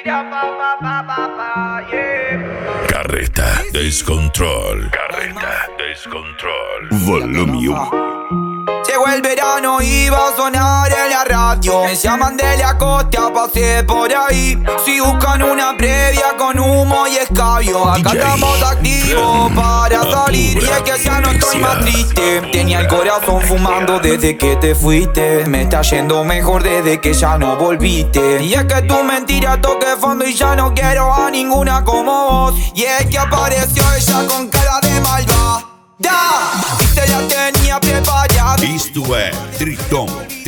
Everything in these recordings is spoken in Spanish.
Carreta Descontrol. Carreta Descontrol. Volume 1. Llegó el verano y va a sonar en la radio. Me llaman de la costa, pasé por ahí. Si buscan una previa con humo y escabio, acá estamos activos para salir. Y es que ya no estoy más triste. Tenía el corazón fumando desde que te fuiste. Me está yendo mejor desde que ya no volviste. Y es que tu mentira toque fondo y ya no quiero a ninguna como vos. Y es que apareció ella con cara de malvada. Y se la tenía preparada. Isto é Triton.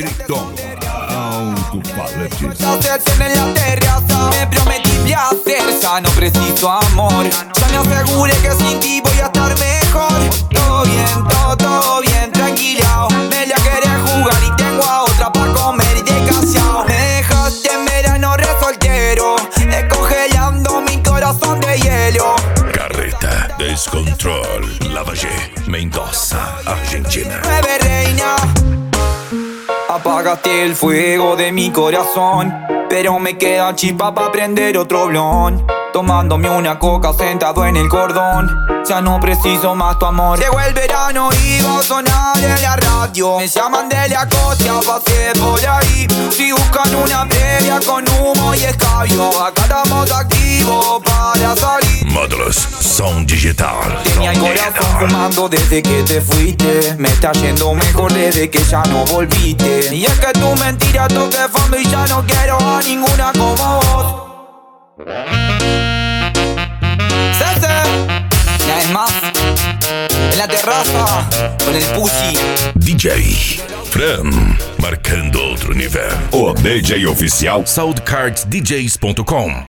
Alto-falantes. En la terraza me prometí placer, ya no preciso amor. Ya me aseguré que sin ti voy a estar mejor. Todo bien, todo bien, tranquilao. Me la querés jugar y tengo a otra pa' comer y de callao. Me dejaste en verano re soltero, descongelando mi corazón de hielo. Carreta Descontrol. Lavagé, Mendoza, Argentina. Nueve reina. Apagaste el fuego de mi corazón, pero me queda chispa pa' prender otro blon. Tomándome una coca sentado en el cordón. Ya no preciso más tu amor. Llegó el verano y va a sonar en la radio. Me llaman de la costa, pasé por ahí. Si buscan una previa con humo y escabio, acá estamos activos para salir. Módulos Som Digital. Tenía el corazón fumando desde que te fuiste. Me está yendo mejor desde que ya no volviste. Y es que tu mentira toque fondo y ya no quiero a ninguna como vos. Una vez más, en la terraza, con el Pussy. DJ Fran, marcando outro nível. O DJ oficial SoundCardsDJs.com.